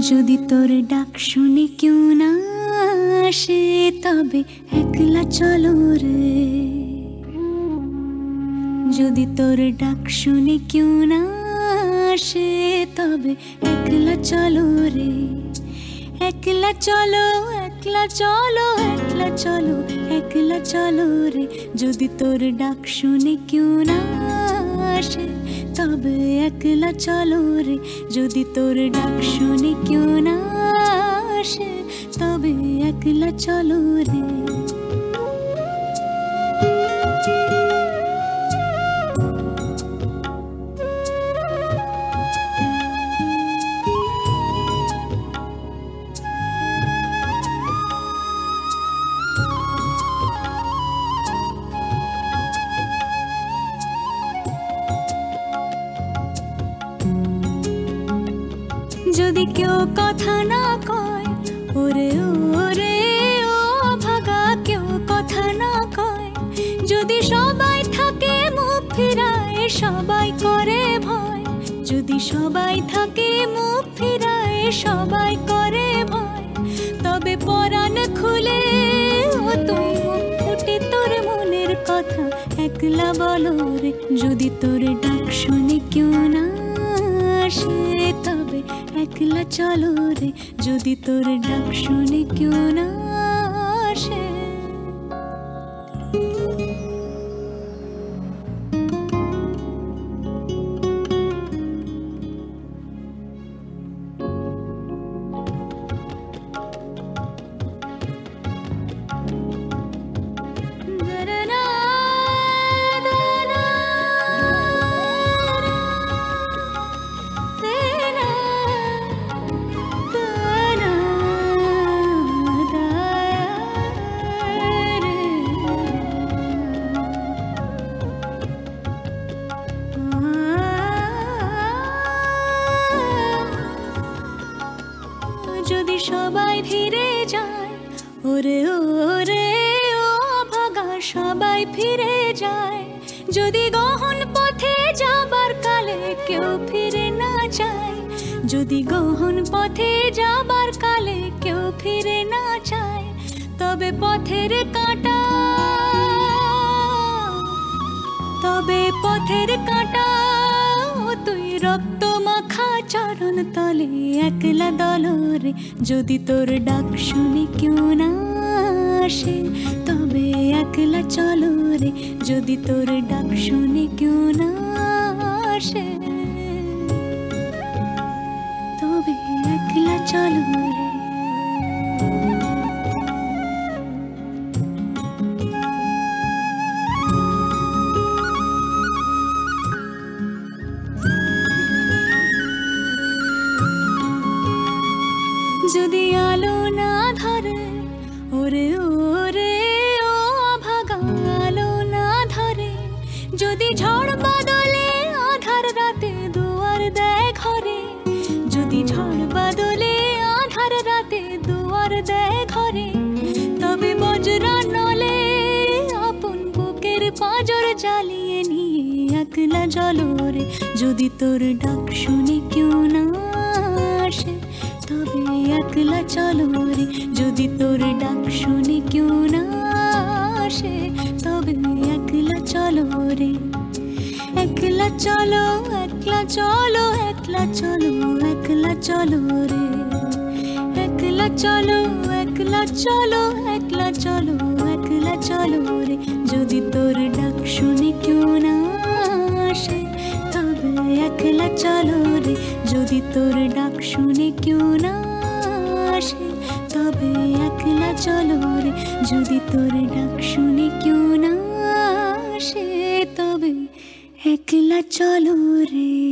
যদি তোর ডাক শুনে কেউ না আসে তবে একলা চলো রে। যদি তোর ডাক শুনে কেউ না আসে তবে একলা চলো রে। একলা চলো, একলা চলো, একলা চলো, একলা চলো রে। যদি তোর ডাক শুনে কেউ না আসে তবে একলা চলো রে। যদি তোর ডাক শুনে কেউ না আসে তবে একলা চলো রে। যদি কেউ কথা না কয় ওরে ওরে ও ভাগা, কেউ কথা না কয়। যদি সবাই থাকে মুখ ফিরায় সবাই করে ভয়। যদি সবাই থাকে মুখ ফিরায় সবাই করে ভয়। তবে পরাণ খুলে ও তুই মুখ ফুটে তোর মনের কথা একলা বলো রে। যদি তোর ডাক শুনে কেউ না আসে তবে একলা চলো রে। যদি তোর ডাক শুনে কেউ না আসে। যদি সবাই ফিরে যায় ওরে ওরে ও ভাগা, সবাই ফিরে যায়। যদি গহন পথে যাবার কালে কেউ ফিরে না যায়। যদি গহন পথে যাবার কালে কেউ ফিরে না যায় তবে পথের কাঁটা, তবে পথের কাঁটা ও তুই রক্ত মাখা চরণ তলে একলা দলরে। যদি তোর ডাক শুনে কেউ না আসে তবে একলা চলো রে। যদি তোর ডাক শুনে কেউ না আসে তবে একলা চলো রে। যদি আলো না ধরে ওরে ওরে ও ভাগা, আলো না ধরে। যদি ঝড় বাদলে আধার রাতে দুয়ার দেয় ঘরে। যদি ঝড় বাদলে আধার রাতে দুয়ার দেয় ঘরে তবে বজ্রা নলে আপন বুকের পাঁজর জ্বালিয়ে নিয়ে একলা চলো রে। যদি তোর ডাক শুনে কেউ না আসে তবে একলা চলো রে। যদি তোর ডাক শুনে কেউ না আসে তবে একলা চলো রে। একলা চলো, একলা চলো, একলা চলো, একলা চলো রে। একলা চলো, একলা চলো, একলা চলো, একলা চলো রে। যদি তোর ডাক শুনে কেউ না আসে তবে একলা চলো রে। যদি তোর ডাক শুনে কেউ না আসে তবে একলা চলো রে। যদি তোর ডাক শুনে কেউ না আসে তবে একলা চলো রে।